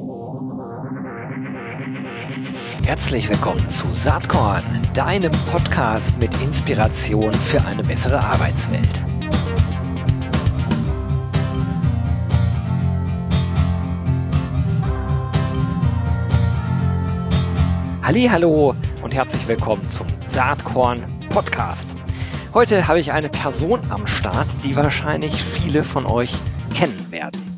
Herzlich willkommen zu Saatkorn, deinem Podcast mit Inspiration für eine bessere Arbeitswelt. Hallihallo und herzlich willkommen zum Saatkorn Podcast. Heute habe ich eine Person am Start, die wahrscheinlich viele von euch kennen werden.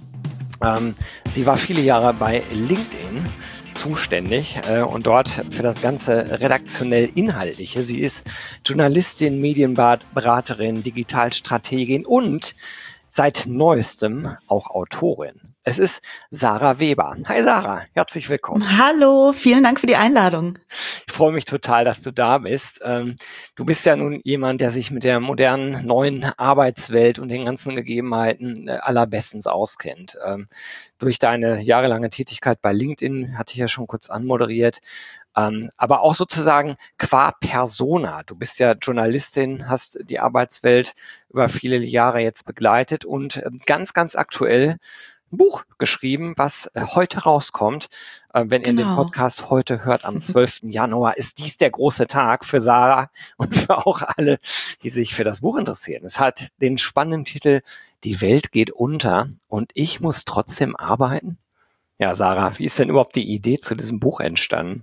Sie war viele Jahre bei LinkedIn zuständig und dort für das ganze redaktionell-inhaltliche. Sie ist Journalistin, Medienberaterin, Digitalstrategin und seit neuestem auch Autorin. Es ist Sarah Weber. Hi Sarah, herzlich willkommen. Hallo, vielen Dank für die Einladung. Ich freue mich total, dass du da bist. Du bist ja nun jemand, der sich mit der modernen, neuen Arbeitswelt und den ganzen Gegebenheiten allerbestens auskennt. Durch deine jahrelange Tätigkeit bei LinkedIn, hatte ich ja schon kurz anmoderiert, aber auch sozusagen qua Persona. Du bist ja Journalistin, hast die Arbeitswelt über viele Jahre jetzt begleitet und ganz, ganz aktuell ein Buch geschrieben, was heute rauskommt. Wenn ihr den Podcast heute hört, am 12. Januar, ist dies der große Tag für Sarah und für auch alle, die sich für das Buch interessieren. Es hat den spannenden Titel Die Welt geht unter und ich muss trotzdem arbeiten. Ja, Sarah, wie ist denn überhaupt die Idee zu diesem Buch entstanden?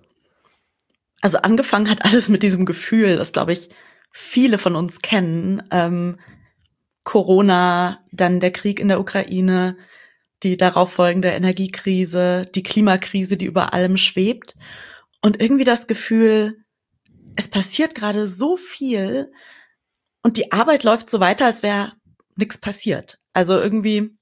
Also angefangen hat alles mit diesem Gefühl, das, glaube ich, viele von uns kennen. Corona, dann der Krieg in der Ukraine, die darauffolgende Energiekrise, die Klimakrise, die über allem schwebt. Und irgendwie das Gefühl, es passiert gerade so viel und die Arbeit läuft so weiter, als wäre nichts passiert. Also irgendwie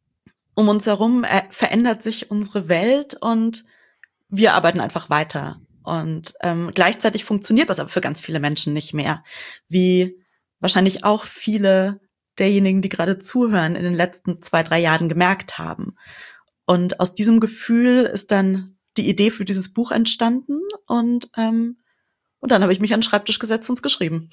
um uns herum verändert sich unsere Welt und wir arbeiten einfach weiter. Und gleichzeitig funktioniert das aber für ganz viele Menschen nicht mehr, wie wahrscheinlich auch viele derjenigen, die gerade zuhören, in den letzten 2-3 Jahren gemerkt haben. Und aus diesem Gefühl ist dann die Idee für dieses Buch entstanden und dann habe ich mich an den Schreibtisch gesetzt und es geschrieben.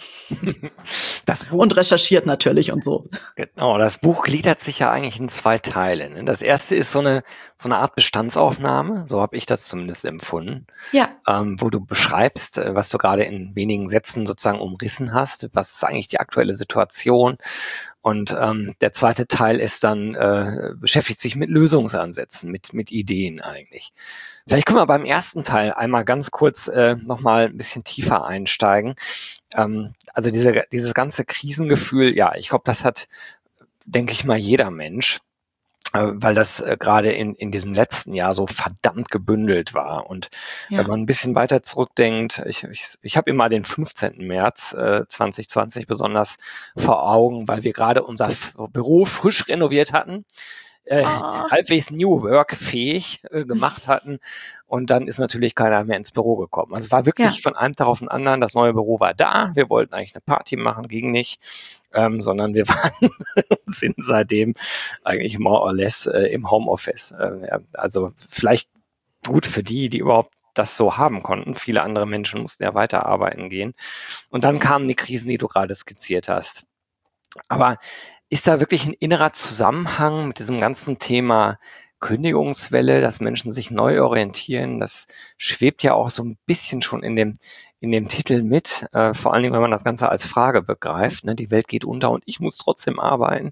Das Buch, und recherchiert natürlich und so. Genau, das Buch gliedert sich ja eigentlich in 2 Teile. Ne? Das erste ist so eine Art Bestandsaufnahme, so habe ich das zumindest empfunden, Ja. Wo du beschreibst, was du gerade in wenigen Sätzen sozusagen umrissen hast, was ist eigentlich die aktuelle Situation. Und der zweite Teil ist dann, beschäftigt sich mit Lösungsansätzen, mit Ideen eigentlich. Vielleicht können wir beim ersten Teil einmal ganz kurz nochmal ein bisschen tiefer einsteigen. Also dieses ganze Krisengefühl, ja, ich glaube, das hat, denke ich mal, jeder Mensch, weil das gerade in diesem letzten Jahr so verdammt gebündelt war. Und wenn man ein bisschen weiter zurückdenkt, ich habe immer den 15. März 2020 besonders vor Augen, weil wir gerade unser Büro frisch renoviert hatten. Halbwegs New Work fähig gemacht hatten und dann ist natürlich keiner mehr ins Büro gekommen. Also es war wirklich von einem Tag auf den anderen, das neue Büro war da, wir wollten eigentlich eine Party machen, ging nicht, sondern wir sind seitdem eigentlich more or less im Homeoffice. Also vielleicht gut für die überhaupt das so haben konnten. Viele andere Menschen mussten ja weiterarbeiten gehen. Und dann kamen die Krisen, die du gerade skizziert hast. Aber ist da wirklich ein innerer Zusammenhang mit diesem ganzen Thema Kündigungswelle, dass Menschen sich neu orientieren? Das schwebt ja auch so ein bisschen schon in dem Titel mit, vor allen Dingen, wenn man das Ganze als Frage begreift, ne? Die Welt geht unter und ich muss trotzdem arbeiten.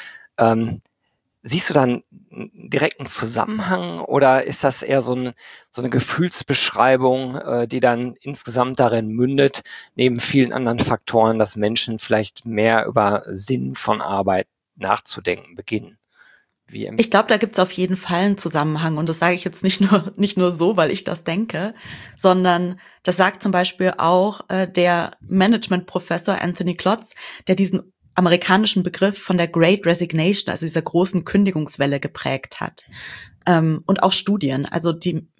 Siehst du dann direkt einen Zusammenhang oder ist das eher so eine Gefühlsbeschreibung, die dann insgesamt darin mündet, neben vielen anderen Faktoren, dass Menschen vielleicht mehr über Sinn von Arbeit nachzudenken beginnen? Ich glaube, da gibt's auf jeden Fall einen Zusammenhang und das sage ich jetzt nicht nur so, weil ich das denke, sondern das sagt zum Beispiel auch der Management-Professor Anthony Klotz, der diesen amerikanischen Begriff von der Great Resignation, also dieser großen Kündigungswelle geprägt hat. Und auch Studien. Also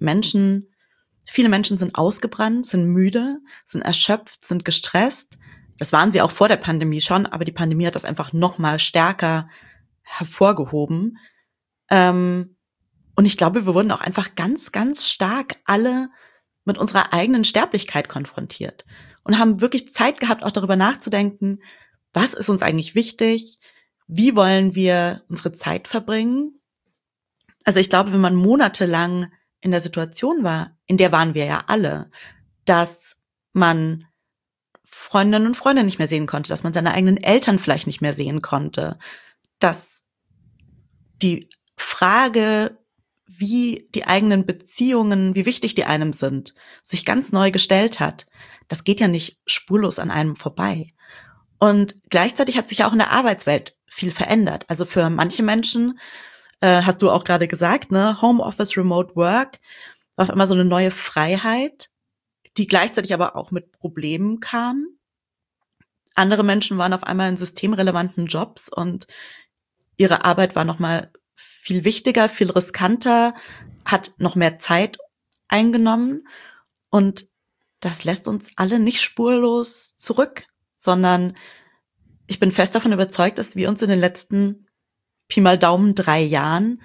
viele Menschen sind ausgebrannt, sind müde, sind erschöpft, sind gestresst. Das waren sie auch vor der Pandemie schon, aber die Pandemie hat das einfach noch mal stärker hervorgehoben. Und ich glaube, wir wurden auch einfach ganz, ganz stark alle mit unserer eigenen Sterblichkeit konfrontiert und haben wirklich Zeit gehabt, auch darüber nachzudenken, was ist uns eigentlich wichtig? Wie wollen wir unsere Zeit verbringen? Also ich glaube, wenn man monatelang in der Situation war, in der waren wir ja alle, dass man Freundinnen und Freunde nicht mehr sehen konnte, dass man seine eigenen Eltern vielleicht nicht mehr sehen konnte, dass die Frage, wie die eigenen Beziehungen, wie wichtig die einem sind, sich ganz neu gestellt hat. Das geht ja nicht spurlos an einem vorbei. Und gleichzeitig hat sich ja auch in der Arbeitswelt viel verändert. Also für manche Menschen, hast du auch gerade gesagt, ne, Homeoffice, Remote Work, war auf einmal so eine neue Freiheit, die gleichzeitig aber auch mit Problemen kam. Andere Menschen waren auf einmal in systemrelevanten Jobs und ihre Arbeit war nochmal viel wichtiger, viel riskanter, hat noch mehr Zeit eingenommen. Und das lässt uns alle nicht spurlos zurück, sondern ich bin fest davon überzeugt, dass wir uns in den letzten Pi mal Daumen 3 Jahren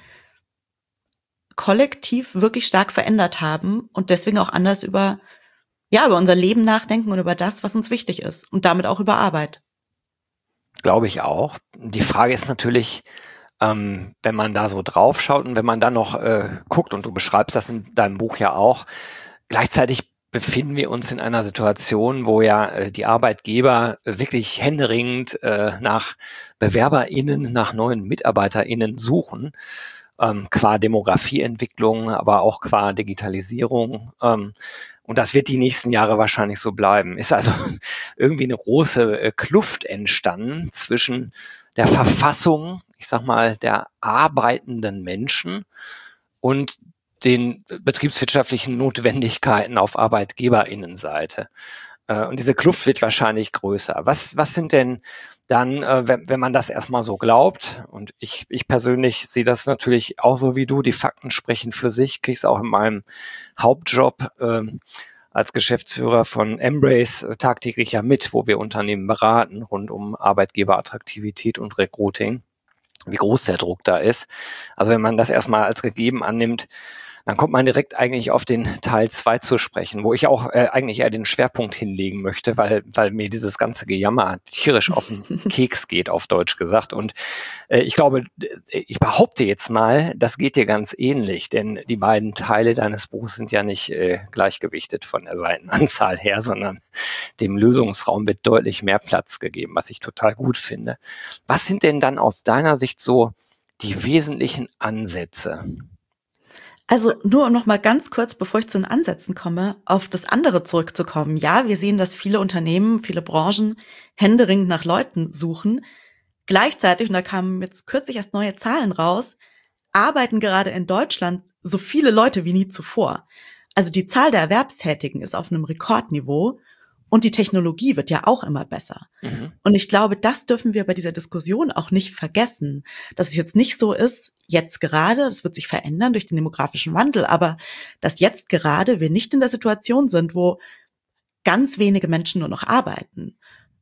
kollektiv wirklich stark verändert haben und deswegen auch anders über unser Leben nachdenken und über das, was uns wichtig ist und damit auch über Arbeit. Glaube ich auch. Die Frage ist natürlich, wenn man da so drauf schaut und wenn man dann noch guckt, und du beschreibst das in deinem Buch ja auch, gleichzeitig befinden wir uns in einer Situation, wo ja die Arbeitgeber wirklich händeringend nach BewerberInnen, nach neuen MitarbeiterInnen suchen, qua Demografieentwicklung, aber auch qua Digitalisierung. Und das wird die nächsten Jahre wahrscheinlich so bleiben. Ist also irgendwie eine große Kluft entstanden zwischen der Verfassung, ich sag mal, der arbeitenden Menschen und den betriebswirtschaftlichen Notwendigkeiten auf ArbeitgeberInnenseite. Und diese Kluft wird wahrscheinlich größer. Was sind denn dann, wenn man das erstmal so glaubt, und ich persönlich sehe das natürlich auch so wie du, die Fakten sprechen für sich, kriege es auch in meinem Hauptjob als Geschäftsführer von Embrace tagtäglich ja mit, wo wir Unternehmen beraten rund um Arbeitgeberattraktivität und Recruiting, wie groß der Druck da ist. Also wenn man das erstmal als gegeben annimmt, dann kommt man direkt eigentlich auf den Teil 2 zu sprechen, wo ich auch eigentlich eher den Schwerpunkt hinlegen möchte, weil mir dieses ganze Gejammer tierisch auf den Keks geht, auf Deutsch gesagt. Und ich glaube, ich behaupte jetzt mal, das geht dir ganz ähnlich, denn die beiden Teile deines Buchs sind ja nicht gleichgewichtet von der Seitenanzahl her, sondern dem Lösungsraum wird deutlich mehr Platz gegeben, was ich total gut finde. Was sind denn dann aus deiner Sicht so die wesentlichen Ansätze? Also nur um noch mal ganz kurz, bevor ich zu den Ansätzen komme, auf das andere zurückzukommen. Ja, wir sehen, dass viele Unternehmen, viele Branchen händeringend nach Leuten suchen. Gleichzeitig, und da kamen jetzt kürzlich erst neue Zahlen raus, arbeiten gerade in Deutschland so viele Leute wie nie zuvor. Also die Zahl der Erwerbstätigen ist auf einem Rekordniveau und die Technologie wird ja auch immer besser. Mhm. Und ich glaube, das dürfen wir bei dieser Diskussion auch nicht vergessen, dass es jetzt nicht so ist, jetzt gerade, das wird sich verändern durch den demografischen Wandel, aber dass jetzt gerade wir nicht in der Situation sind, wo ganz wenige Menschen nur noch arbeiten,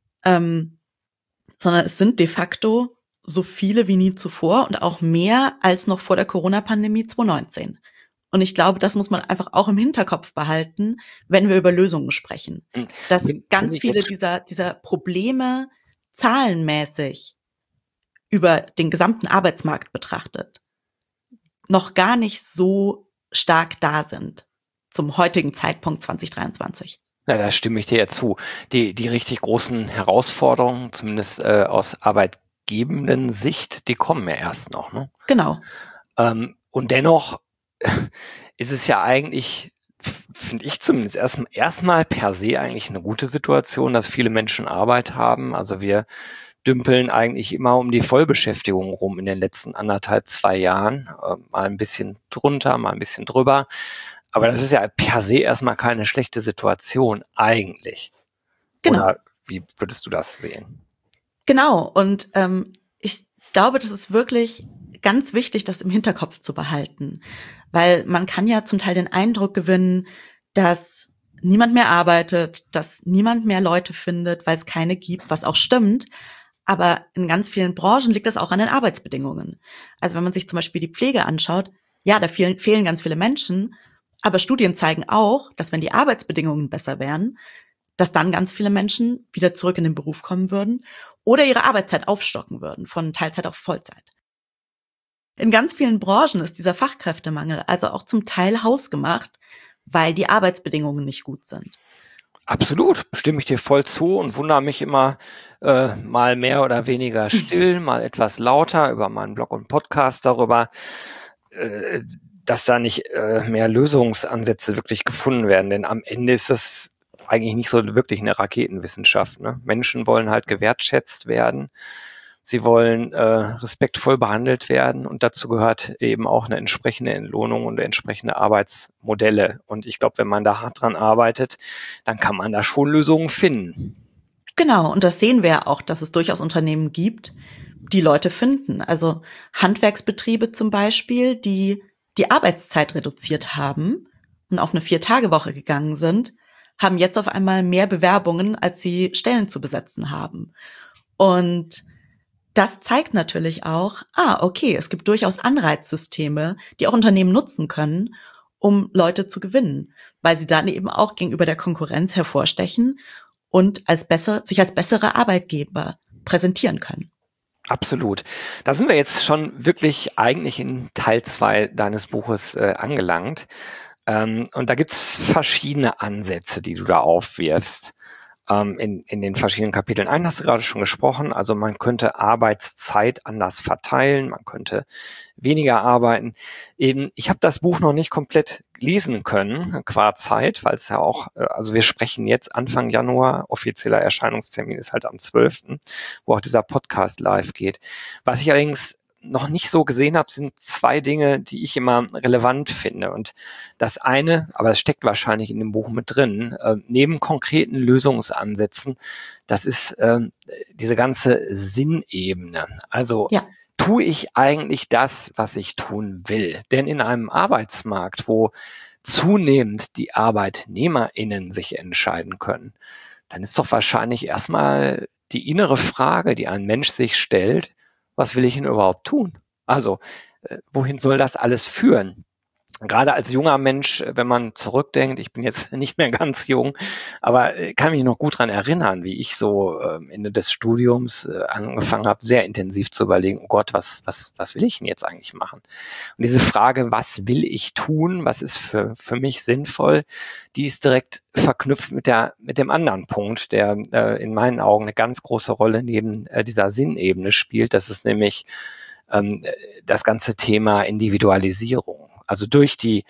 sondern es sind de facto so viele wie nie zuvor und auch mehr als noch vor der Corona-Pandemie 2019. Und ich glaube, das muss man einfach auch im Hinterkopf behalten, wenn wir über Lösungen sprechen. Dass ganz viele dieser Probleme zahlenmäßig über den gesamten Arbeitsmarkt betrachtet noch gar nicht so stark da sind zum heutigen Zeitpunkt 2023. Ja, da stimme ich dir ja zu. Die richtig großen Herausforderungen, zumindest aus arbeitgebenden Sicht, die kommen ja erst noch. Ne? Genau. Und dennoch ist es ja eigentlich, finde ich zumindest, erstmal per se eigentlich eine gute Situation, dass viele Menschen Arbeit haben. Also wir dümpeln eigentlich immer um die Vollbeschäftigung rum in den letzten 1,5, 2 Jahren. Mal ein bisschen drunter, mal ein bisschen drüber. Aber das ist ja per se erstmal keine schlechte Situation eigentlich. Genau. Oder wie würdest du das sehen? Genau. Und ich glaube, das ist wirklich ganz wichtig, das im Hinterkopf zu behalten. Weil man kann ja zum Teil den Eindruck gewinnen, dass niemand mehr arbeitet, dass niemand mehr Leute findet, weil es keine gibt, was auch stimmt. Aber in ganz vielen Branchen liegt das auch an den Arbeitsbedingungen. Also wenn man sich zum Beispiel die Pflege anschaut, ja, da fehlen ganz viele Menschen. Aber Studien zeigen auch, dass wenn die Arbeitsbedingungen besser wären, dass dann ganz viele Menschen wieder zurück in den Beruf kommen würden oder ihre Arbeitszeit aufstocken würden, von Teilzeit auf Vollzeit. in ganz vielen Branchen ist dieser Fachkräftemangel also auch zum Teil hausgemacht, weil die Arbeitsbedingungen nicht gut sind. Absolut, stimme ich dir voll zu und wundere mich immer mal mehr oder weniger still, mal etwas lauter über meinen Blog und Podcast darüber, dass da nicht mehr Lösungsansätze wirklich gefunden werden. Denn am Ende ist das eigentlich nicht so wirklich eine Raketenwissenschaft. Ne? Menschen wollen halt gewertschätzt werden. Sie wollen respektvoll behandelt werden und dazu gehört eben auch eine entsprechende Entlohnung und entsprechende Arbeitsmodelle. Und ich glaube, wenn man da hart dran arbeitet, dann kann man da schon Lösungen finden. Genau, und das sehen wir ja auch, dass es durchaus Unternehmen gibt, die Leute finden. Also Handwerksbetriebe zum Beispiel, die die Arbeitszeit reduziert haben und auf eine 4-Tage-Woche gegangen sind, haben jetzt auf einmal mehr Bewerbungen, als sie Stellen zu besetzen haben. Und das zeigt natürlich auch, okay, es gibt durchaus Anreizsysteme, die auch Unternehmen nutzen können, um Leute zu gewinnen, weil sie dann eben auch gegenüber der Konkurrenz hervorstechen und sich als bessere Arbeitgeber präsentieren können. Absolut. Da sind wir jetzt schon wirklich eigentlich in Teil 2 deines Buches angelangt. Und da gibt's verschiedene Ansätze, die du da aufwirfst. In den verschiedenen Kapiteln. Einen hast du gerade schon gesprochen, also man könnte Arbeitszeit anders verteilen, man könnte weniger arbeiten. Eben, ich habe das Buch noch nicht komplett lesen können, qua Zeit, weil es ja auch, also wir sprechen jetzt Anfang Januar, offizieller Erscheinungstermin ist halt am 12., wo auch dieser Podcast live geht. Was ich allerdings noch nicht so gesehen habe, sind 2 Dinge, die ich immer relevant finde. Und das eine, aber es steckt wahrscheinlich in dem Buch mit drin, neben konkreten Lösungsansätzen, das ist diese ganze Sinnebene. Also tue ich eigentlich das, was ich tun will? Denn in einem Arbeitsmarkt, wo zunehmend die ArbeitnehmerInnen sich entscheiden können, dann ist doch wahrscheinlich erstmal die innere Frage, die ein Mensch sich stellt: Was will ich denn überhaupt tun? Also, wohin soll das alles führen? Gerade als junger Mensch, wenn man zurückdenkt, ich bin jetzt nicht mehr ganz jung, aber kann mich noch gut dran erinnern, wie ich so Ende des Studiums angefangen habe, sehr intensiv zu überlegen, oh Gott, was will ich denn jetzt eigentlich machen? Und diese Frage, was will ich tun, was ist für mich sinnvoll, die ist direkt verknüpft mit dem anderen Punkt, der in meinen Augen eine ganz große Rolle neben dieser Sinnebene spielt. Das ist nämlich das ganze Thema Individualisierung. Also durch die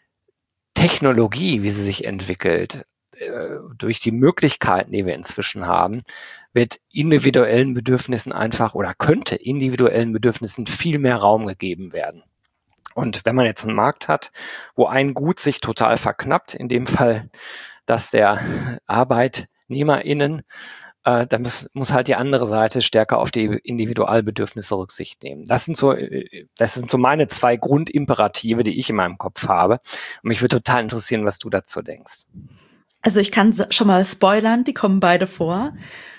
Technologie, wie sie sich entwickelt, durch die Möglichkeiten, die wir inzwischen haben, wird individuellen Bedürfnissen einfach oder könnte individuellen Bedürfnissen viel mehr Raum gegeben werden. Und wenn man jetzt einen Markt hat, wo ein Gut sich total verknappt, in dem Fall das der ArbeitnehmerInnen, da muss halt die andere Seite stärker auf die Individualbedürfnisse Rücksicht nehmen. Das sind so meine 2 Grundimperative, die ich in meinem Kopf habe. Und mich würde total interessieren, was du dazu denkst. Also ich kann schon mal spoilern, die kommen beide vor.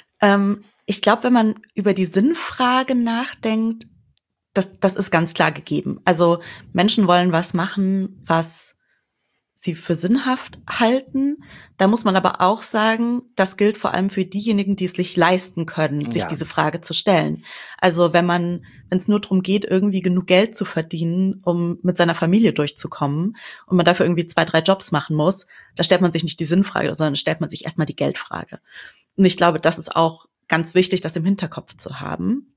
Ich glaube, wenn man über die Sinnfrage nachdenkt, das ist ganz klar gegeben. Also Menschen wollen was machen, was sie für sinnhaft halten. Da muss man aber auch sagen, das gilt vor allem für diejenigen, die es sich leisten können, sich diese Frage zu stellen. Also wenn es nur darum geht, irgendwie genug Geld zu verdienen, um mit seiner Familie durchzukommen und man dafür irgendwie 2, 3 Jobs machen muss, da stellt man sich nicht die Sinnfrage, sondern stellt man sich erstmal die Geldfrage. Und ich glaube, das ist auch ganz wichtig, das im Hinterkopf zu haben.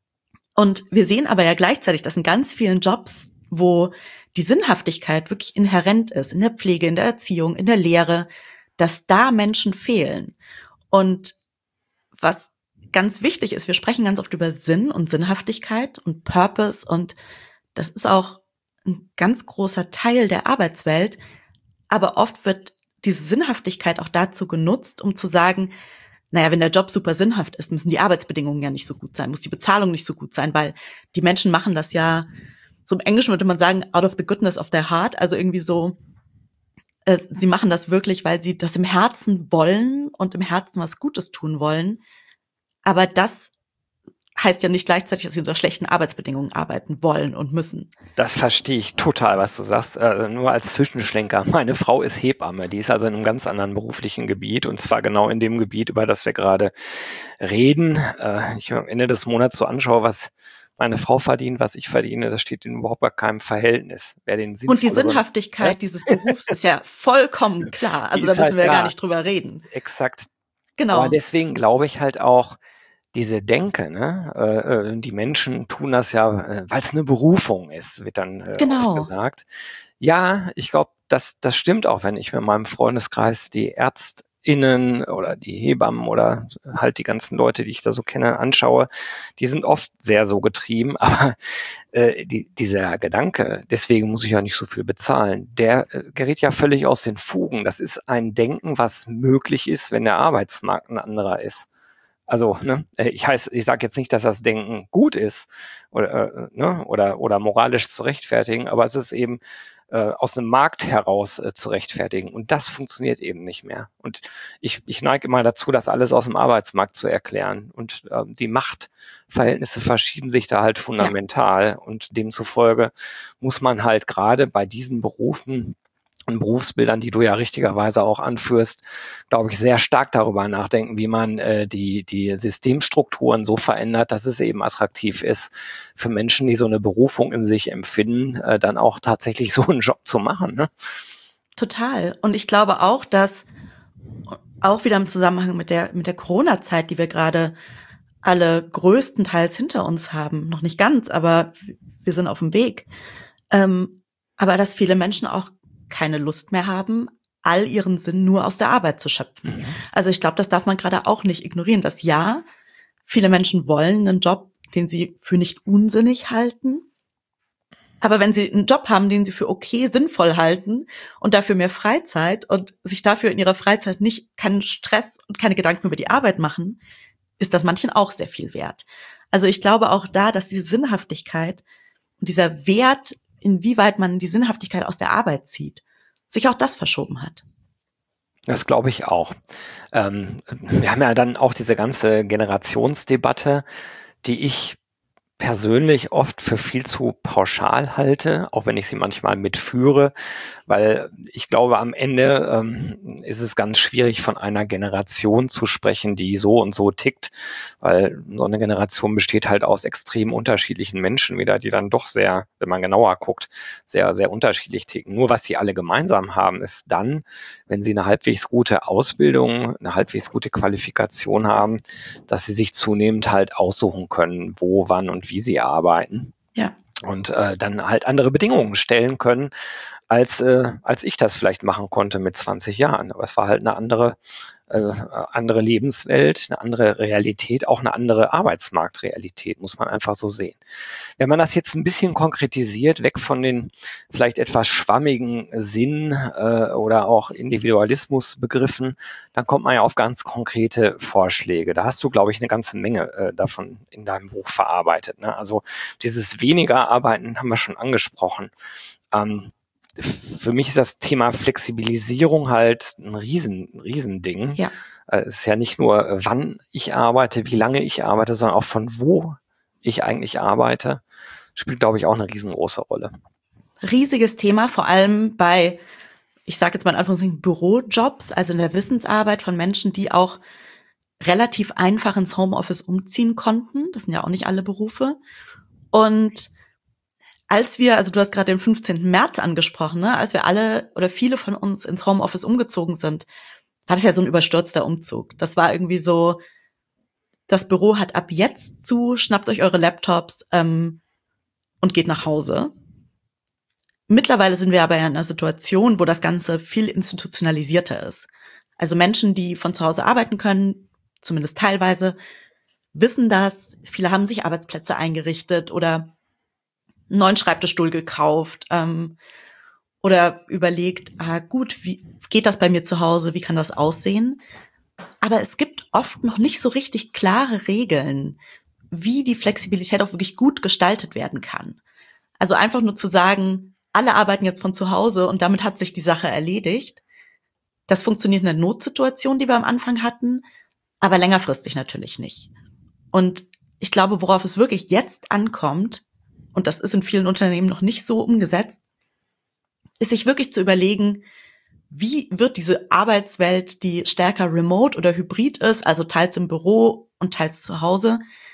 Und wir sehen aber ja gleichzeitig, dass in ganz vielen Jobs, wo die Sinnhaftigkeit wirklich inhärent ist, in der Pflege, in der Erziehung, in der Lehre, dass da Menschen fehlen. Und was ganz wichtig ist, wir sprechen ganz oft über Sinn und Sinnhaftigkeit und Purpose und das ist auch ein ganz großer Teil der Arbeitswelt, aber oft wird diese Sinnhaftigkeit auch dazu genutzt, um zu sagen, naja, wenn der Job super sinnhaft ist, müssen die Arbeitsbedingungen ja nicht so gut sein, muss die Bezahlung nicht so gut sein, weil die Menschen machen das ja, so im Englischen würde man sagen, out of the goodness of their heart, also irgendwie so, sie machen das wirklich, weil sie das im Herzen wollen und im Herzen was Gutes tun wollen. Aber das heißt ja nicht gleichzeitig, dass sie unter schlechten Arbeitsbedingungen arbeiten wollen und müssen. Das verstehe ich total, was du sagst. Nur als Zwischenschlenker. Meine Frau ist Hebamme. Die ist also in einem ganz anderen beruflichen Gebiet und zwar genau in dem Gebiet, über das wir gerade reden. Ich am Ende des Monats so anschaue, was meine Frau verdient, was ich verdiene, das steht in überhaupt gar keinem Verhältnis. Wer den Und die sinnvolleren, Sinnhaftigkeit dieses Berufs ist ja vollkommen klar. die Also da ist müssen halt wir ja gar da. nicht drüber reden. Exakt. Aber Genau. deswegen glaube ich halt auch, diese Denke, ne, die Menschen tun das ja, weil es eine Berufung ist, wird dann oft Genau. gesagt. Ja, ich glaube, das stimmt auch, wenn ich mir in meinem Freundeskreis die ÄrztInnen oder die Hebammen oder halt die ganzen Leute, die ich da so kenne, anschaue. Die sind oft sehr so getrieben, aber dieser Gedanke, deswegen muss ich ja nicht so viel bezahlen, der gerät ja völlig aus den Fugen. Das ist ein Denken, was möglich ist, wenn der Arbeitsmarkt ein anderer ist. Also, ne, ich sage jetzt nicht, dass das Denken gut ist oder moralisch zu rechtfertigen, aber es ist eben aus einem Markt heraus zu rechtfertigen. Und das funktioniert eben nicht mehr. Und ich neige immer dazu, das alles aus dem Arbeitsmarkt zu erklären. Und die Machtverhältnisse verschieben sich da halt fundamental. Und demzufolge muss man halt gerade bei diesen Berufen und Berufsbildern, die du ja richtigerweise auch anführst, glaube ich, sehr stark darüber nachdenken, wie man die Systemstrukturen so verändert, dass es eben attraktiv ist, für Menschen, die so eine Berufung in sich empfinden, dann auch tatsächlich so einen Job zu machen. Ne? Total. Und ich glaube auch, dass auch wieder im Zusammenhang mit der Corona-Zeit, die wir gerade alle größtenteils hinter uns haben, noch nicht ganz, aber wir sind auf dem Weg. Aber dass viele Menschen auch keine Lust mehr haben, all ihren Sinn nur aus der Arbeit zu schöpfen. Also ich glaube, das darf man gerade auch nicht ignorieren, dass ja, viele Menschen wollen einen Job, den sie für nicht unsinnig halten. Aber wenn sie einen Job haben, den sie für okay sinnvoll halten und dafür mehr Freizeit und sich dafür in ihrer Freizeit nicht keinen Stress und keine Gedanken über die Arbeit machen, ist das manchen auch sehr viel wert. Also ich glaube auch da, dass diese Sinnhaftigkeit und dieser Wert, inwieweit man die Sinnhaftigkeit aus der Arbeit zieht, sich auch das verschoben hat. Das glaube ich auch. Wir haben ja dann auch diese ganze Generationsdebatte, die ich persönlich oft für viel zu pauschal halte, auch wenn ich sie manchmal mitführe, weil ich glaube, am Ende ist es ganz schwierig, von einer Generation zu sprechen, die so und so tickt, weil so eine Generation besteht halt aus extrem unterschiedlichen Menschen wieder, die dann doch sehr, wenn man genauer guckt, sehr, sehr unterschiedlich ticken. Nur was sie alle gemeinsam haben, ist dann, wenn sie eine halbwegs gute Ausbildung, eine halbwegs gute Qualifikation haben, dass sie sich zunehmend halt aussuchen können, wo, wann und wie sie arbeiten. Ja. Und dann halt andere Bedingungen stellen können, als ich das vielleicht machen konnte mit 20 Jahren. Aber es war halt eine andere Lebenswelt, eine andere Realität, auch eine andere Arbeitsmarktrealität, muss man einfach so sehen. Wenn man das jetzt ein bisschen konkretisiert, weg von den vielleicht etwas schwammigen Sinn oder auch Individualismusbegriffen, dann kommt man ja auf ganz konkrete Vorschläge. Da hast du, glaube ich, eine ganze Menge davon in deinem Buch verarbeitet. Ne? Also dieses weniger Arbeiten haben wir schon angesprochen. Für mich ist das Thema Flexibilisierung halt ein Riesending. Ja. Es ist ja nicht nur, wann ich arbeite, wie lange ich arbeite, sondern auch von wo ich eigentlich arbeite. Spielt, glaube ich, auch eine riesengroße Rolle. Riesiges Thema, vor allem bei, ich sage jetzt mal in Anführungszeichen, Bürojobs, also in der Wissensarbeit von Menschen, die auch relativ einfach ins Homeoffice umziehen konnten. Das sind ja auch nicht alle Berufe. Und als wir, also du hast gerade den 15. März angesprochen, ne, als wir alle oder viele von uns ins Homeoffice umgezogen sind, war das ja so ein überstürzter Umzug. Das war irgendwie so, das Büro hat ab jetzt zu, schnappt euch eure Laptops und geht nach Hause. Mittlerweile sind wir aber in einer Situation, wo das Ganze viel institutionalisierter ist. Also Menschen, die von zu Hause arbeiten können, zumindest teilweise, wissen das. Viele haben sich Arbeitsplätze eingerichtet oder einen neuen Schreibtischstuhl gekauft oder überlegt, gut, wie geht das bei mir zu Hause, wie kann das aussehen? Aber es gibt oft noch nicht so richtig klare Regeln, wie die Flexibilität auch wirklich gut gestaltet werden kann. Also einfach nur zu sagen, alle arbeiten jetzt von zu Hause und damit hat sich die Sache erledigt. Das funktioniert in der Notsituation, die wir am Anfang hatten, aber längerfristig natürlich nicht. Und ich glaube, worauf es wirklich jetzt ankommt, und das ist in vielen Unternehmen noch nicht so umgesetzt, ist sich wirklich zu überlegen, wie wird diese Arbeitswelt, die stärker remote oder hybrid ist, also teils im Büro und teils zu Hause,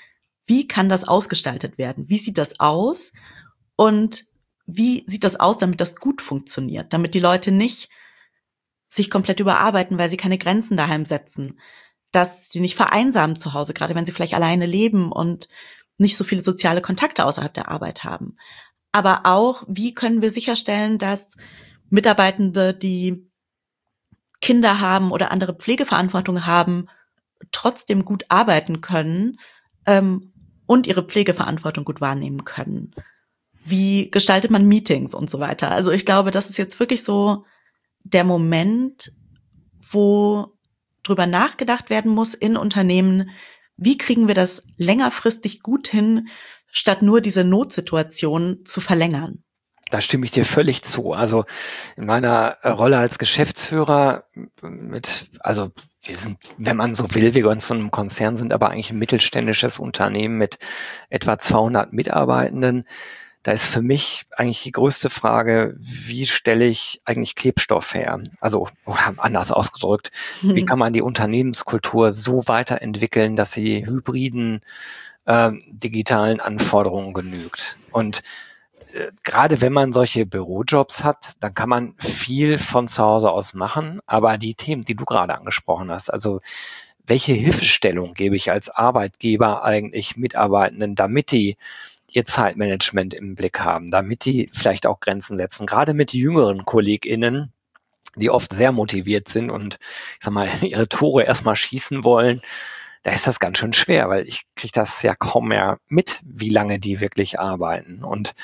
wie kann das ausgestaltet werden? Wie sieht das aus? Und wie sieht das aus, damit das gut funktioniert? Damit die Leute nicht sich komplett überarbeiten, weil sie keine Grenzen daheim setzen. Dass sie nicht vereinsamen zu Hause, gerade wenn sie vielleicht alleine leben und nicht so viele soziale Kontakte außerhalb der Arbeit haben. Aber auch, wie können wir sicherstellen, dass Mitarbeitende, die Kinder haben oder andere Pflegeverantwortung haben, trotzdem gut arbeiten können und ihre Pflegeverantwortung gut wahrnehmen können. Wie gestaltet man Meetings und so weiter? Also ich glaube, das ist jetzt wirklich so der Moment, wo drüber nachgedacht werden muss in Unternehmen, wie kriegen wir das längerfristig gut hin, statt nur diese Notsituation zu verlängern. Da stimme ich dir völlig zu. Also in meiner Rolle als Geschäftsführer also wir sind, wenn man so will, wir gehören zu einem Konzern, sind aber eigentlich ein mittelständisches Unternehmen mit etwa 200 Mitarbeitenden. Da ist für mich eigentlich die größte Frage, wie stelle ich eigentlich Klebstoff her? Also, oder anders ausgedrückt, wie kann man die Unternehmenskultur so weiterentwickeln, dass sie hybriden digitalen Anforderungen genügt? Und gerade wenn man solche Bürojobs hat, dann kann man viel von zu Hause aus machen, aber die Themen, die du gerade angesprochen hast, also welche Hilfestellung gebe ich als Arbeitgeber eigentlich Mitarbeitenden, damit die ihr Zeitmanagement im Blick haben, damit die vielleicht auch Grenzen setzen, gerade mit jüngeren KollegInnen, die oft sehr motiviert sind und ich sag mal, ihre Tore erstmal schießen wollen, da ist das ganz schön schwer, weil ich kriege das ja kaum mehr mit, wie lange die wirklich arbeiten. Und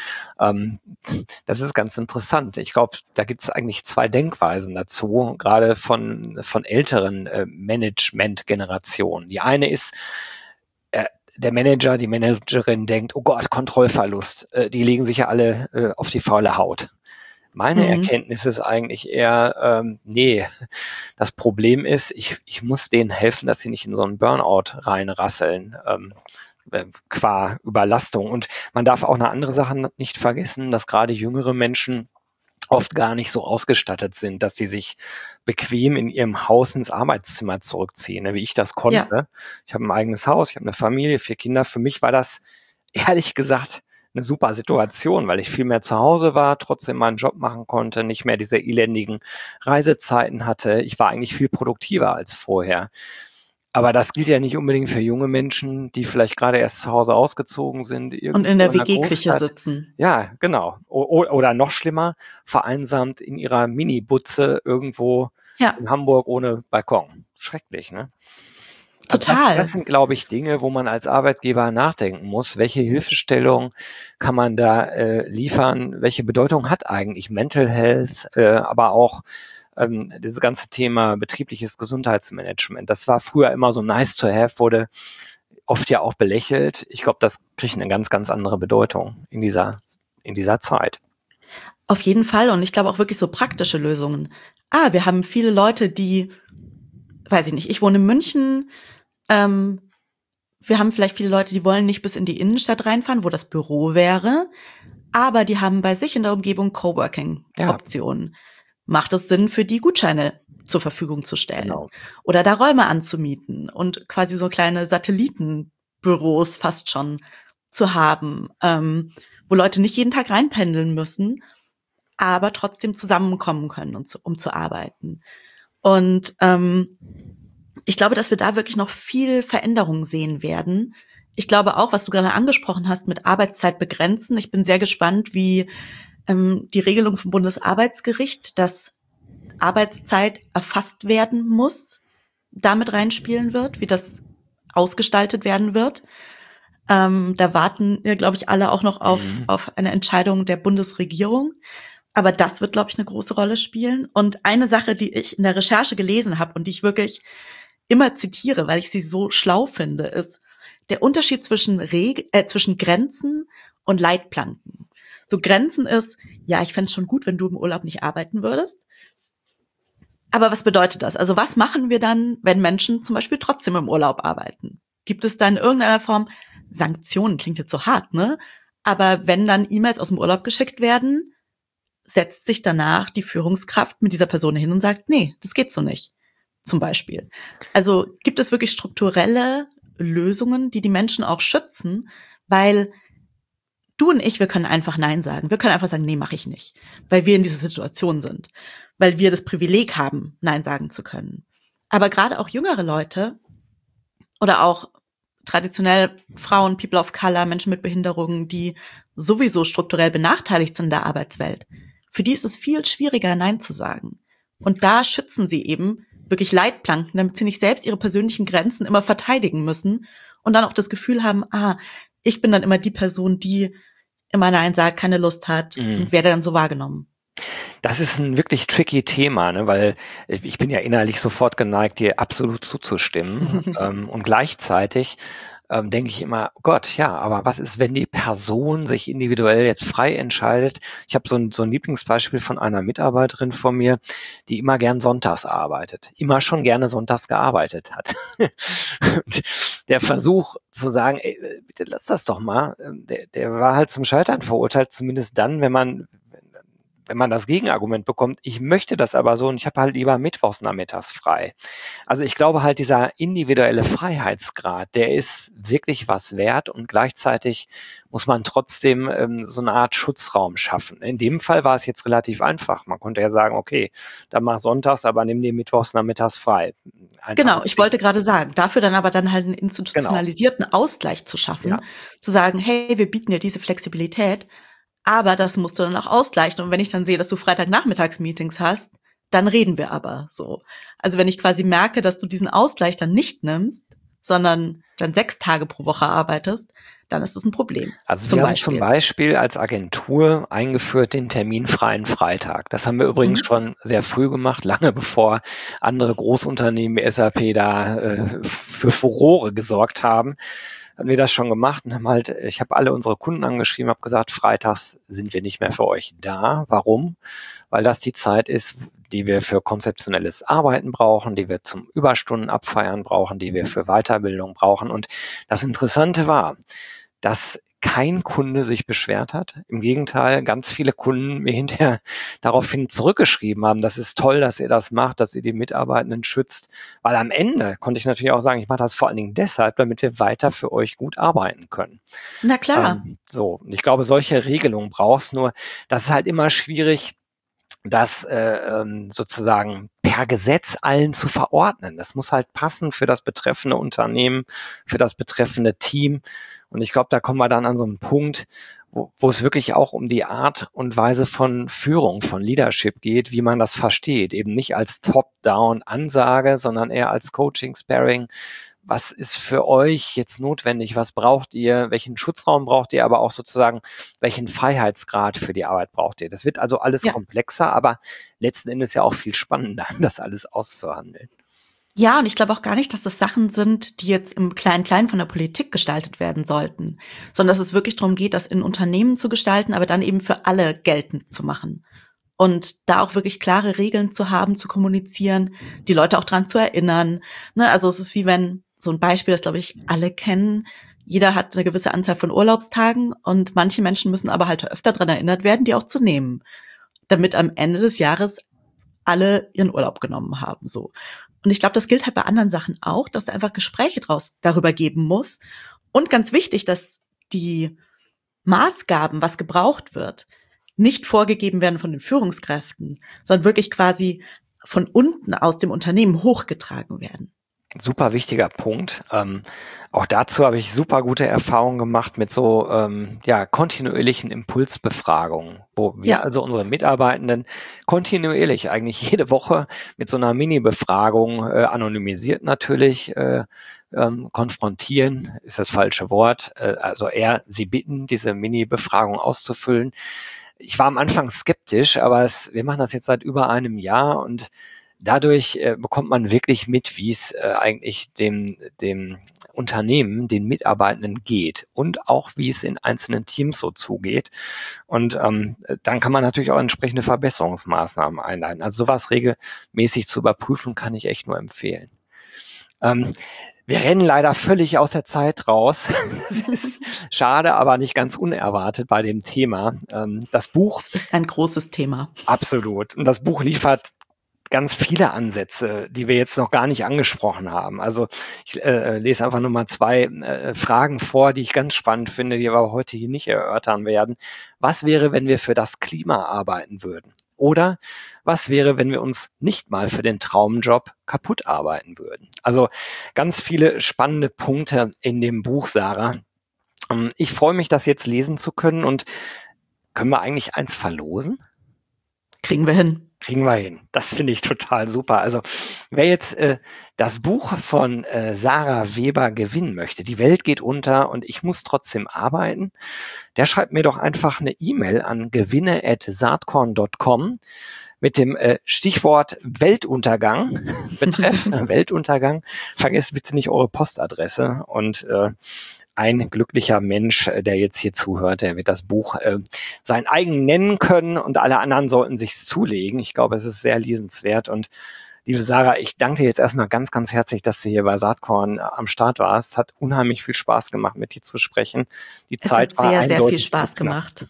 das ist ganz interessant. Ich glaube, da gibt es eigentlich zwei Denkweisen dazu, gerade von älteren Management-Generationen. Die eine ist, der Manager, die Managerin denkt, oh Gott, Kontrollverlust, die legen sich ja alle auf die faule Haut. Meine Erkenntnis ist eigentlich eher, nee, das Problem ist, ich muss denen helfen, dass sie nicht in so einen Burnout reinrasseln, qua Überlastung. Und man darf auch eine andere Sache nicht vergessen, dass gerade jüngere Menschen oft gar nicht so ausgestattet sind, dass sie sich bequem in ihrem Haus ins Arbeitszimmer zurückziehen, wie ich das konnte. Ja. Ich habe ein eigenes Haus, ich habe eine Familie, 4 Kinder. Für mich war das ehrlich gesagt eine super Situation, weil ich viel mehr zu Hause war, trotzdem meinen Job machen konnte, nicht mehr diese elendigen Reisezeiten hatte. Ich war eigentlich viel produktiver als vorher. Aber das gilt ja nicht unbedingt für junge Menschen, die vielleicht gerade erst zu Hause ausgezogen sind, Und in irgendwo der in einer WG-Küche Großstadt. sitzen. Ja, genau. Oder noch schlimmer, vereinsamt in ihrer Mini-Butze irgendwo Ja, in Hamburg ohne Balkon. Schrecklich, ne? Also das total. sind, glaube ich, Dinge, wo man als Arbeitgeber nachdenken muss. Welche Hilfestellung kann man da liefern? Welche Bedeutung hat eigentlich Mental Health, aber auch dieses ganze Thema betriebliches Gesundheitsmanagement? Das war früher immer so nice to have, wurde oft ja auch belächelt. Ich glaube, das kriegt eine ganz, ganz andere Bedeutung in dieser Zeit. Auf jeden Fall. Und ich glaube auch wirklich so praktische Lösungen. Wir haben viele Leute, die, weiß ich nicht, ich wohne in München, wir haben vielleicht viele Leute, die wollen nicht bis in die Innenstadt reinfahren, wo das Büro wäre, aber die haben bei sich in der Umgebung Ja, Coworking-Optionen. Macht es Sinn, für die Gutscheine zur Verfügung zu stellen genau. oder da Räume anzumieten und quasi so kleine Satellitenbüros fast schon zu haben, wo Leute nicht jeden Tag reinpendeln müssen, aber trotzdem zusammenkommen können, um zu arbeiten. Und ich glaube, dass wir da wirklich noch viel Veränderung sehen werden. Ich glaube auch, was du gerade angesprochen hast mit Arbeitszeit begrenzen. Ich bin sehr gespannt, wie die Regelung vom Bundesarbeitsgericht, dass Arbeitszeit erfasst werden muss, damit reinspielen wird, wie das ausgestaltet werden wird. Da warten wir, glaube ich, alle auch noch auf eine Entscheidung der Bundesregierung. Aber das wird, glaube ich, eine große Rolle spielen. Und eine Sache, die ich in der Recherche gelesen habe und die ich wirklich immer zitiere, weil ich sie so schlau finde, ist der Unterschied zwischen Grenzen und Leitplanken. So Grenzen ist, ja, ich fände es schon gut, wenn du im Urlaub nicht arbeiten würdest. Aber was bedeutet das? Also was machen wir dann, wenn Menschen zum Beispiel trotzdem im Urlaub arbeiten? Gibt es da in irgendeiner Form Sanktionen? Klingt jetzt so hart, ne? Aber wenn dann E-Mails aus dem Urlaub geschickt werden, setzt sich danach die Führungskraft mit dieser Person hin und sagt, nee, das geht so nicht. Zum Beispiel. Also gibt es wirklich strukturelle Lösungen, die die Menschen auch schützen, weil du und ich, wir können einfach Nein sagen. Wir können einfach sagen, nee, mache ich nicht, weil wir in dieser Situation sind, weil wir das Privileg haben, Nein sagen zu können. Aber gerade auch jüngere Leute oder auch traditionell Frauen, People of Color, Menschen mit Behinderungen, die sowieso strukturell benachteiligt sind in der Arbeitswelt, für die ist es viel schwieriger, Nein zu sagen. Und da schützen sie eben wirklich Leitplanken, damit sie nicht selbst ihre persönlichen Grenzen immer verteidigen müssen und dann auch das Gefühl haben, ich bin dann immer die Person, die immer Nein sagt, keine Lust hat und werde dann so wahrgenommen. Das ist ein wirklich tricky Thema, ne? Weil ich bin ja innerlich sofort geneigt, dir absolut zuzustimmen. Und gleichzeitig denke ich immer, oh Gott, ja, aber was ist, wenn die Person sich individuell jetzt frei entscheidet? Ich habe so ein Lieblingsbeispiel von einer Mitarbeiterin von mir, die immer gern sonntags arbeitet, immer schon gerne sonntags gearbeitet hat. Und der Versuch zu sagen, ey, bitte lass das doch mal, der war halt zum Scheitern verurteilt, zumindest dann, wenn man das Gegenargument bekommt, ich möchte das aber so und ich habe halt lieber mittwochs nachmittags frei. Also ich glaube halt, dieser individuelle Freiheitsgrad, der ist wirklich was wert und gleichzeitig muss man trotzdem so eine Art Schutzraum schaffen. In dem Fall war es jetzt relativ einfach. Man konnte ja sagen, okay, dann mach sonntags, aber nimm dir mittwochs nachmittags frei. Genau, ich wollte gerade sagen, dafür dann aber dann halt einen institutionalisierten Ausgleich zu schaffen, zu sagen, hey, wir bieten dir diese Flexibilität, aber das musst du dann auch ausgleichen. Und wenn ich dann sehe, dass du Freitagnachmittags-Meetings hast, dann reden wir aber so. Also wenn ich quasi merke, dass du diesen Ausgleich dann nicht nimmst, sondern dann 6 Tage pro Woche arbeitest, dann ist das ein Problem. Also wir haben zum Beispiel als Agentur eingeführt den terminfreien Freitag. Das haben wir übrigens schon sehr früh gemacht, lange bevor andere Großunternehmen wie SAP da für Furore gesorgt haben. Haben wir das schon gemacht und haben halt, ich habe alle unsere Kunden angeschrieben, habe gesagt, freitags sind wir nicht mehr für euch da. Warum? Weil das die Zeit ist, die wir für konzeptionelles Arbeiten brauchen, die wir zum Überstunden abfeiern brauchen, die wir für Weiterbildung brauchen. Und das Interessante war, dass kein Kunde sich beschwert hat. Im Gegenteil, ganz viele Kunden mir hinterher daraufhin zurückgeschrieben haben, das ist toll, dass ihr das macht, dass ihr die Mitarbeitenden schützt. Weil am Ende konnte ich natürlich auch sagen, ich mache das vor allen Dingen deshalb, damit wir weiter für euch gut arbeiten können. Na klar. So, und ich glaube, solche Regelungen brauchst, nur das ist halt immer schwierig, das sozusagen per Gesetz allen zu verordnen. Das muss halt passen für das betreffende Unternehmen, für das betreffende Team. Und ich glaube, da kommen wir dann an so einen Punkt, wo es wirklich auch um die Art und Weise von Führung, von Leadership geht, wie man das versteht. Eben nicht als Top-Down-Ansage, sondern eher als Coaching-Sparring. Was ist für euch jetzt notwendig? Was braucht ihr? Welchen Schutzraum braucht ihr? Aber auch sozusagen, welchen Freiheitsgrad für die Arbeit braucht ihr? Das wird also alles komplexer, aber letzten Endes ja auch viel spannender, das alles auszuhandeln. Ja, und ich glaube auch gar nicht, dass das Sachen sind, die jetzt im Klein-Klein von der Politik gestaltet werden sollten, sondern dass es wirklich darum geht, das in Unternehmen zu gestalten, aber dann eben für alle geltend zu machen. Und da auch wirklich klare Regeln zu haben, zu kommunizieren, die Leute auch dran zu erinnern. Ne? Also es ist wie wenn, so ein Beispiel, das glaube ich alle kennen, jeder hat eine gewisse Anzahl von Urlaubstagen und manche Menschen müssen aber halt öfter dran erinnert werden, die auch zu nehmen, damit am Ende des Jahres alle ihren Urlaub genommen haben. So. Und ich glaube, das gilt halt bei anderen Sachen auch, dass da einfach Gespräche darüber geben muss. Und ganz wichtig, dass die Maßgaben, was gebraucht wird, nicht vorgegeben werden von den Führungskräften, sondern wirklich quasi von unten aus dem Unternehmen hochgetragen werden. Super wichtiger Punkt. Auch dazu habe ich super gute Erfahrungen gemacht mit so kontinuierlichen Impulsbefragungen, wo wir also unsere Mitarbeitenden kontinuierlich eigentlich jede Woche mit so einer Mini-Befragung, anonymisiert natürlich, konfrontieren, ist das falsche Wort, also eher sie bitten, diese Mini-Befragung auszufüllen. Ich war am Anfang skeptisch, aber wir machen das jetzt seit über einem Jahr und dadurch bekommt man wirklich mit, wie es eigentlich dem Unternehmen, den Mitarbeitenden geht und auch wie es in einzelnen Teams so zugeht. Und dann kann man natürlich auch entsprechende Verbesserungsmaßnahmen einleiten. Also sowas regelmäßig zu überprüfen, kann ich echt nur empfehlen. Wir rennen leider völlig aus der Zeit raus. Das ist schade, aber nicht ganz unerwartet bei dem Thema. Das Buch ist ein großes Thema. Absolut. Und das Buch liefert ganz viele Ansätze, die wir jetzt noch gar nicht angesprochen haben. Also ich lese einfach nur mal 2 Fragen vor, die ich ganz spannend finde, die wir aber heute hier nicht erörtern werden. Was wäre, wenn wir für das Klima arbeiten würden? Oder was wäre, wenn wir uns nicht mal für den Traumjob kaputt arbeiten würden? Also ganz viele spannende Punkte in dem Buch, Sarah. Ich freue mich, das jetzt lesen zu können. Und können wir eigentlich eins verlosen? Kriegen wir hin. Kriegen wir hin. Das finde ich total super. Also wer jetzt das Buch von Sarah Weber gewinnen möchte, Die Welt geht unter und ich muss trotzdem arbeiten, der schreibt mir doch einfach eine E-Mail an gewinne@saatkorn.com mit dem Stichwort Weltuntergang, betreff Weltuntergang. Vergesst bitte nicht eure Postadresse und ein glücklicher Mensch, der jetzt hier zuhört, der wird das Buch sein eigen nennen können und alle anderen sollten sich's zulegen. Ich glaube, es ist sehr lesenswert und liebe Sarah, ich danke dir jetzt erstmal ganz, ganz herzlich, dass du hier bei Saatkorn am Start warst. Hat unheimlich viel Spaß gemacht, mit dir zu sprechen. Die Zeit war eindeutig sehr viel Spaß gemacht.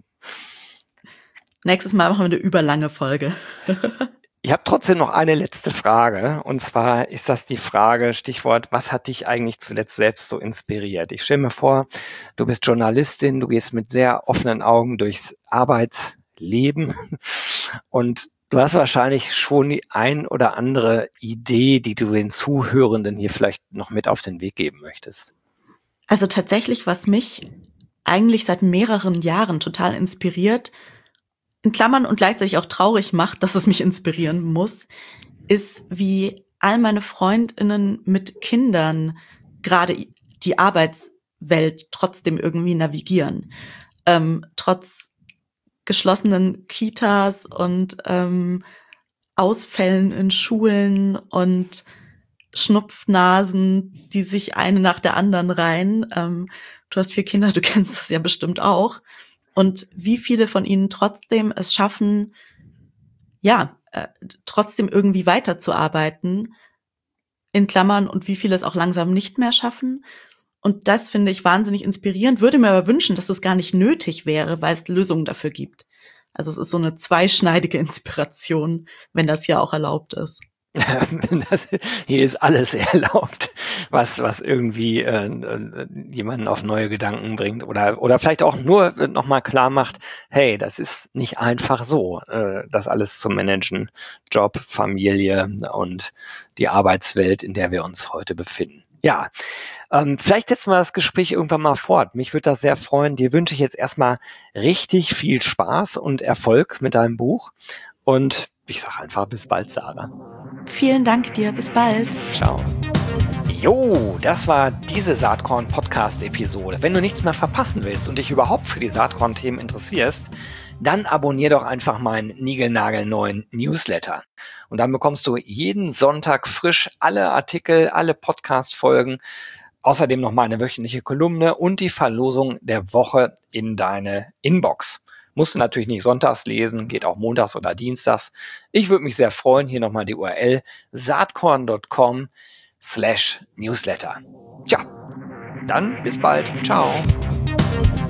Nächstes Mal machen wir eine überlange Folge. Ich habe trotzdem noch eine letzte Frage und zwar ist das die Frage, Stichwort, was hat dich eigentlich zuletzt selbst so inspiriert? Ich stelle mir vor, du bist Journalistin, du gehst mit sehr offenen Augen durchs Arbeitsleben und du hast wahrscheinlich schon die ein oder andere Idee, die du den Zuhörenden hier vielleicht noch mit auf den Weg geben möchtest. Also tatsächlich, was mich eigentlich seit mehreren Jahren total inspiriert, in Klammern und gleichzeitig auch traurig macht, dass es mich inspirieren muss, ist, wie all meine FreundInnen mit Kindern gerade die Arbeitswelt trotzdem irgendwie navigieren. Trotz geschlossenen Kitas und Ausfällen in Schulen und Schnupfnasen, die sich eine nach der anderen reihen. Du hast 4 Kinder, du kennst das ja bestimmt auch. Und wie viele von ihnen trotzdem es schaffen, trotzdem irgendwie weiterzuarbeiten, in Klammern, und wie viele es auch langsam nicht mehr schaffen. Und das finde ich wahnsinnig inspirierend, würde mir aber wünschen, dass das gar nicht nötig wäre, weil es Lösungen dafür gibt. Also es ist so eine zweischneidige Inspiration, wenn das ja auch erlaubt ist. Hier ist alles erlaubt, was irgendwie jemanden auf neue Gedanken bringt oder vielleicht auch nur nochmal klar macht, hey, das ist nicht einfach so, das alles zu managen, Job, Familie und die Arbeitswelt, in der wir uns heute befinden. Ja, vielleicht setzen wir das Gespräch irgendwann mal fort. Mich würde das sehr freuen. Dir wünsche ich jetzt erstmal richtig viel Spaß und Erfolg mit deinem Buch und ich sage einfach bis bald, Sarah. Vielen Dank dir, bis bald. Ciao. Jo, das war diese Saatkorn-Podcast-Episode. Wenn du nichts mehr verpassen willst und dich überhaupt für die Saatkorn-Themen interessierst, dann abonnier doch einfach meinen niegelnagelneuen Newsletter. Und dann bekommst du jeden Sonntag frisch alle Artikel, alle Podcast-Folgen, außerdem noch meine wöchentliche Kolumne und die Verlosung der Woche in deine Inbox. Musst du natürlich nicht sonntags lesen, geht auch montags oder dienstags. Ich würde mich sehr freuen, hier nochmal die URL saatkorn.com/newsletter. Tja, dann bis bald. Ciao.